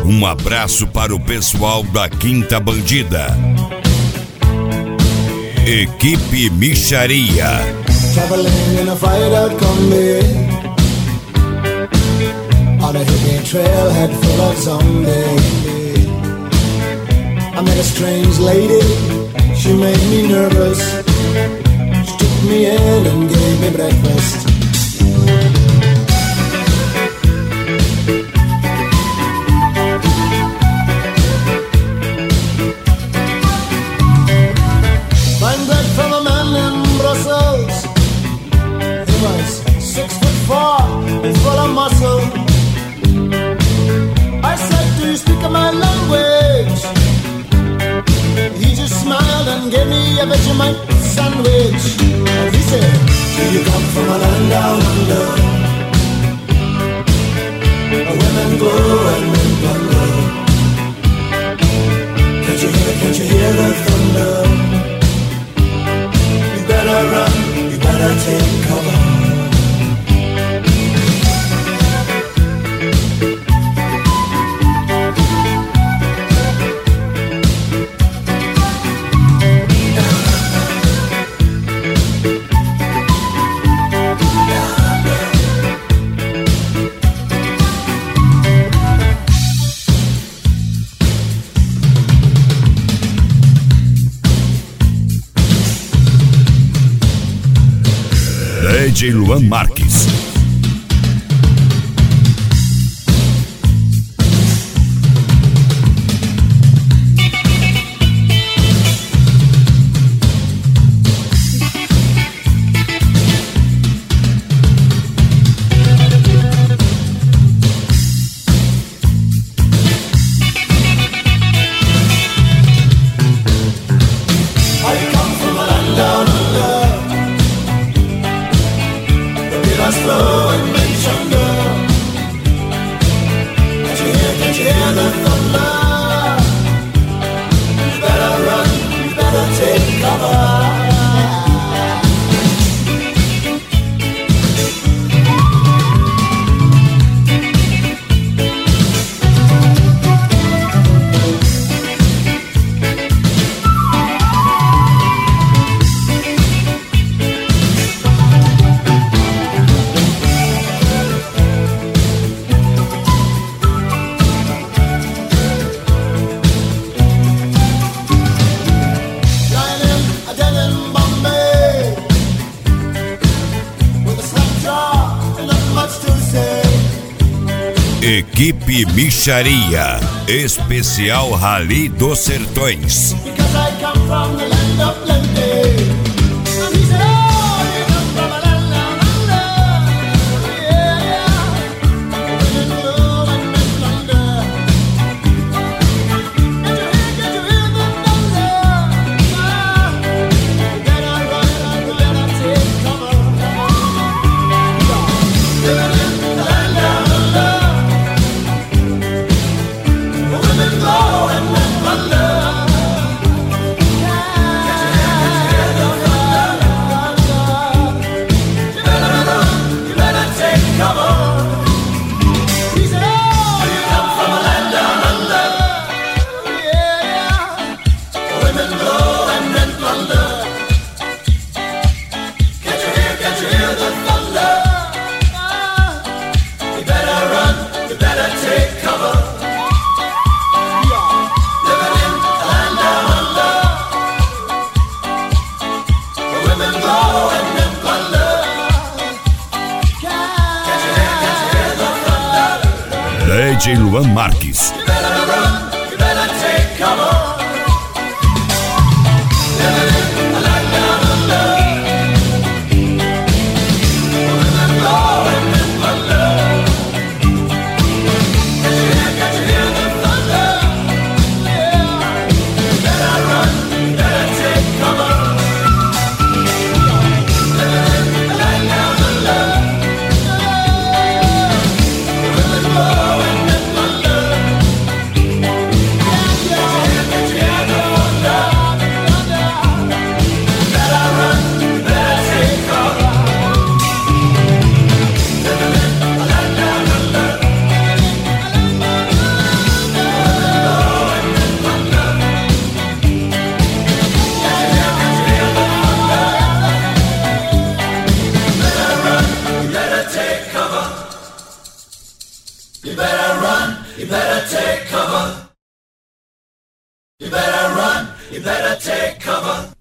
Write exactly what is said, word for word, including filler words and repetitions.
Um abraço para o pessoal da Quinta Bandida. Equipe Mixaria. Traveling in a fired combi on a hippie trailhead full of zombies. I met a strange lady, she made me nervous. She took me in and gave me breakfast. Buying bread from a man in Brussels. He was six foot four and full of muscle. I said, do you speak my language? He just smiled and gave me a Vegemite sandwich. And he said, do you come from a land down under, where women go and men plunder? Can't you hear, can't you hear the thunder? You better run, you better take cover. D J Luan Marques. Equipe Mixaria, especial Rally dos Sertões. D J Luan Marques. better run, you better take cover. You better run, you better take cover.